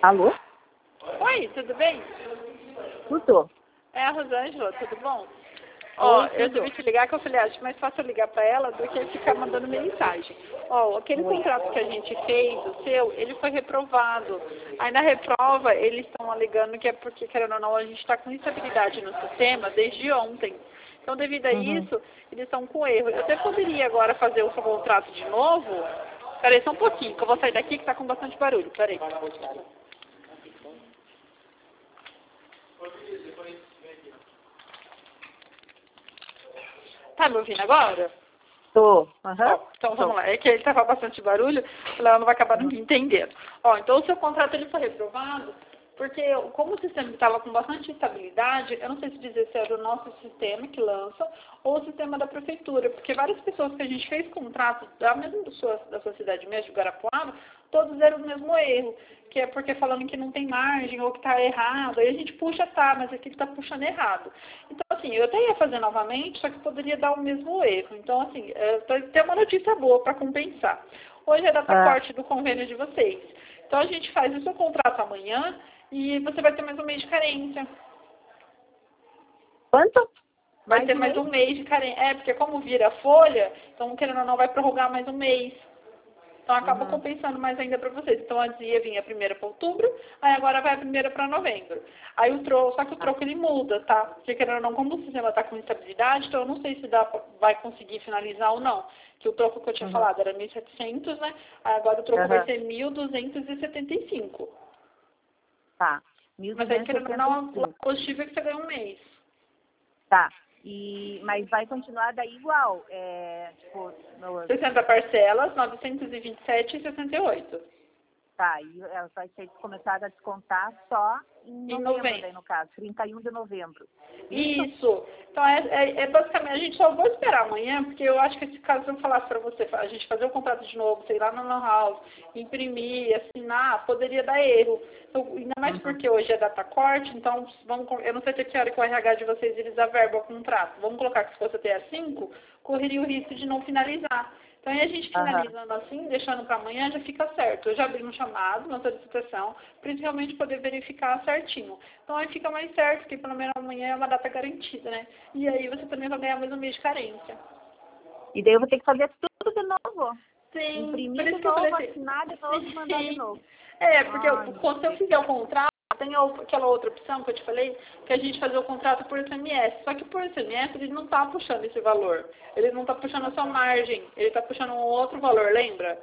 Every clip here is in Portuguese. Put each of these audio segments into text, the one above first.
Alô? Oi, tudo bem? Tudo? É a Rosângela, tudo bom? Ó, Oi, eu tudo. devia te ligar que eu falei, acho mais fácil eu ligar pra ela do que ficar mandando mensagem. Ó, aquele Oi. contrato que a gente fez, o seu, ele foi reprovado. Aí na reprova, eles estão alegando que é porque, querendo ou não, a gente está com instabilidade no sistema desde ontem. Então, devido a isso, eles estão com erro. Eu até poderia agora fazer o seu contrato de novo. Peraí, só um pouquinho, que eu vou sair daqui que tá com bastante barulho. Peraí. Tá me ouvindo agora? Tô. Ó, então vamos lá, é que ele estava bastante barulho, ela não vai acabar não me entendendo. Ó, então o seu contrato ele foi reprovado, porque como o sistema estava com bastante instabilidade, eu não sei se dizer se era o nosso sistema que lança ou o sistema da prefeitura, porque várias pessoas que a gente fez contrato da sua cidade mesmo, de Guarapuava, todos eram o mesmo erro, que é porque falando que não tem margem ou que está errado, aí a gente puxa, tá, mas aqui está puxando errado. Então, assim, eu até ia fazer novamente, só que poderia dar o mesmo erro. Então, assim, tem uma notícia boa para compensar. Hoje é a data corte do convênio de vocês. Então, a gente faz o seu contrato amanhã e você vai ter mais um mês de carência. Quanto? Vai ter mais um mês de carência. É, porque como vira folha, então, querendo ou não, vai prorrogar mais um mês. Então, acaba compensando mais ainda para vocês. Então, antes ia vir a primeira para outubro, aí agora vai a primeira para novembro. Aí só que o troco ele muda, tá? Porque, querendo ou não, como o sistema está com instabilidade, então eu não sei se vai conseguir finalizar ou não. Que o troco que eu tinha falado era 1.700, né? Aí agora o troco vai ser 1.275. Tá. Mas aí, querendo ou não, o positivo é que você ganha um mês. Tá. Mas vai continuar daí igual? Tipo, 60 parcelas, 927,68. Tá, e ela vai ser começada a descontar só em novembro, daí no caso, 31 de novembro. Isso. Então, basicamente, a gente só vou esperar amanhã, porque eu acho que esse caso eu falasse para você, a gente fazer o contrato de novo, sei lá, no Lan House, imprimir, assinar, poderia dar erro. Então, ainda mais porque hoje é data corte, então, eu não sei até que hora que o RH de vocês eles averba o contrato. Vamos colocar que se fosse até às 5, correria o risco de não finalizar. Então, aí a gente finalizando assim, deixando para amanhã, já fica certo. Eu já abri um chamado, uma solicitação, para eles realmente poder verificar certinho. Então, aí fica mais certo, porque pelo menos amanhã é uma data garantida, né? E aí você também vai ganhar mais um mês de carência. E daí eu vou ter que fazer tudo de novo? Sim, Imprimir por isso de que eu novo, falei assim. assinar de novo e mandar de novo. É, porque quando eu fizer o contrato, tem aquela outra opção que eu te falei, que a gente fazer o contrato por SMS. Só que por SMS ele não está puxando esse valor. Ele não está puxando a sua margem. Ele está puxando um outro valor, lembra?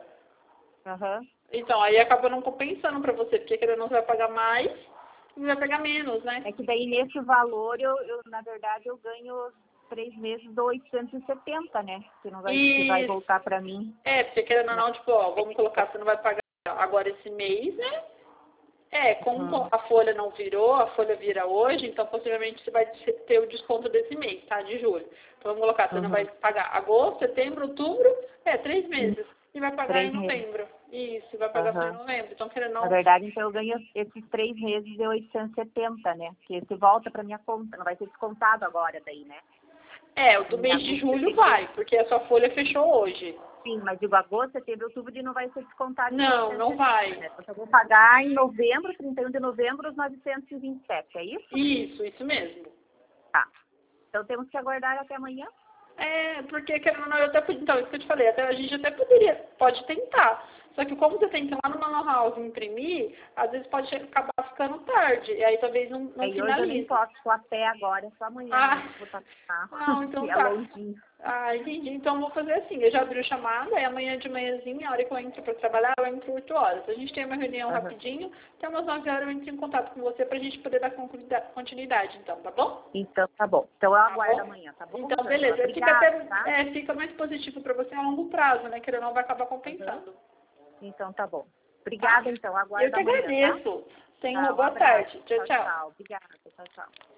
Então, aí acaba não compensando para você, porque querendo não, você vai pagar mais e vai pagar menos, né? É que daí nesse valor, na verdade, eu ganho 3 meses do 870, né? Que não vai, que vai voltar para mim. É, porque querendo ou não, tipo, ó, vamos colocar, você não vai pagar agora esse mês, né? Como a folha não virou, a folha vira hoje, então possivelmente você vai ter o desconto desse mês, tá? De julho. Então vamos colocar, você não vai pagar agosto, setembro, outubro, 3 meses. E vai pagar em novembro. Isso, vai pagar só em novembro. Então, querendo ou não. Na verdade, então eu ganho esses 3 meses de 870, né? Porque esse volta para minha conta, não vai ser descontado agora daí, né? O do mês de julho vai, porque a sua folha fechou hoje. Sim, mas digo agosto, setembro, outubro, não vai ser descontado. Não vai. Né? Então, eu vou pagar em novembro, 31 de novembro, os 927, é isso? Isso mesmo. Tá. Então temos que aguardar até amanhã? Porque querendo ou não, então, isso que eu te falei, a gente até pode tentar. Só que como você tem que ir lá no Lan House imprimir, às vezes pode acabar ficando tarde. E aí talvez não finalize. Hoje eu nem posso, tô a pé agora, só amanhã vou estar no carro. Não, então tá. Entendi. Então vou fazer assim, eu já abri o chamado, aí amanhã de manhãzinha, a hora que eu entro para trabalhar, eu entro 8 horas. A gente tem uma reunião rapidinho, até umas 9 horas eu entro em contato com você pra gente poder dar continuidade, então, tá bom? Então tá bom. Então eu aguardo amanhã, tá bom? Então, beleza. Obrigada, fica mais positivo para você a longo prazo, né? Que ele não vai acabar compensando. Então tá bom. Obrigada, então. Aguardo amanhã. Eu que agradeço. Tenha uma boa tarde. Tchau, tchau. Obrigada. Tchau, tchau.